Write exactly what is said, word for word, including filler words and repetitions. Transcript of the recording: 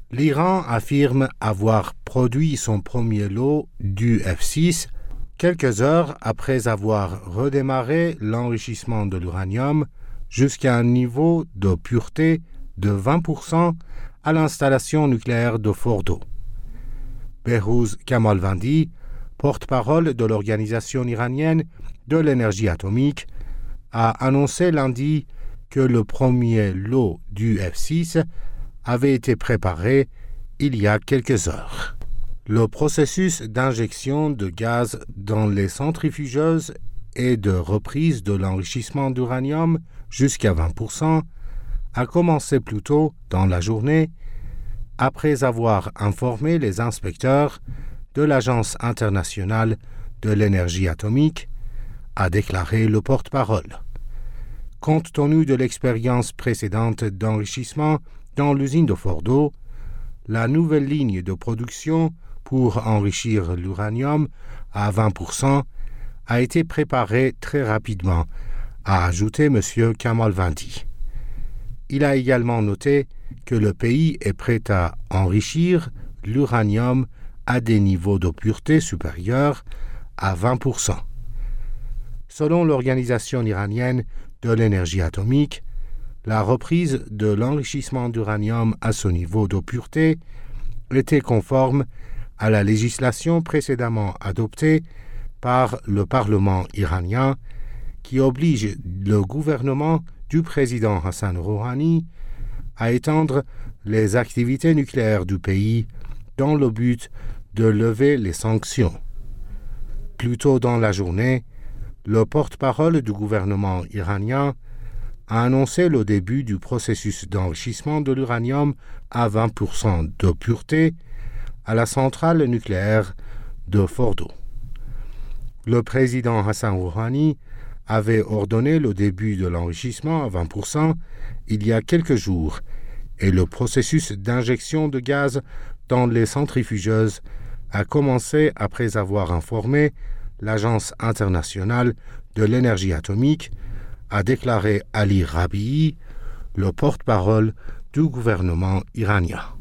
L'Iran affirme avoir produit son premier lot du F six quelques heures après avoir redémarré l'enrichissement de l'uranium jusqu'à un niveau de pureté de vingt pour cent à l'installation nucléaire de Fordo. Behrouz Kamalvandi, porte-parole de l'Organisation iranienne de l'énergie atomique, a annoncé lundi que le premier lot du F six avait été préparé il y a quelques heures. Le processus d'injection de gaz dans les centrifugeuses et de reprise de l'enrichissement d'uranium jusqu'à vingt pour cent a commencé plus tôt dans la journée après avoir informé les inspecteurs de l'Agence internationale de l'énergie atomique, a déclaré le porte-parole. Compte tenu de l'expérience précédente d'enrichissement dans l'usine de Fordo, la nouvelle ligne de production pour enrichir l'uranium à vingt pour cent a été préparée très rapidement, a ajouté M. Kamalvandi. Il a également noté que le pays est prêt à enrichir l'uranium à des niveaux de pureté supérieurs à vingt pour cent. Selon l'Organisation iranienne de l'énergie atomique, la reprise de l'enrichissement d'uranium à ce niveau de pureté était conforme à la législation précédemment adoptée par le Parlement iranien qui oblige le gouvernement du président Hassan Rouhani à étendre les activités nucléaires du pays dans le but de lever les sanctions. Plus tôt dans la journée, le porte-parole du gouvernement iranien a annoncé le début du processus d'enrichissement de l'uranium à vingt pour cent de pureté à la centrale nucléaire de Fordo. Le président Hassan Rouhani avait ordonné le début de l'enrichissement à vingt pour cent il y a quelques jours et le processus d'injection de gaz dans les centrifugeuses a commencé après avoir informé l'Agence internationale de l'énergie atomique, a déclaré Ali Rabii, le porte-parole du gouvernement iranien.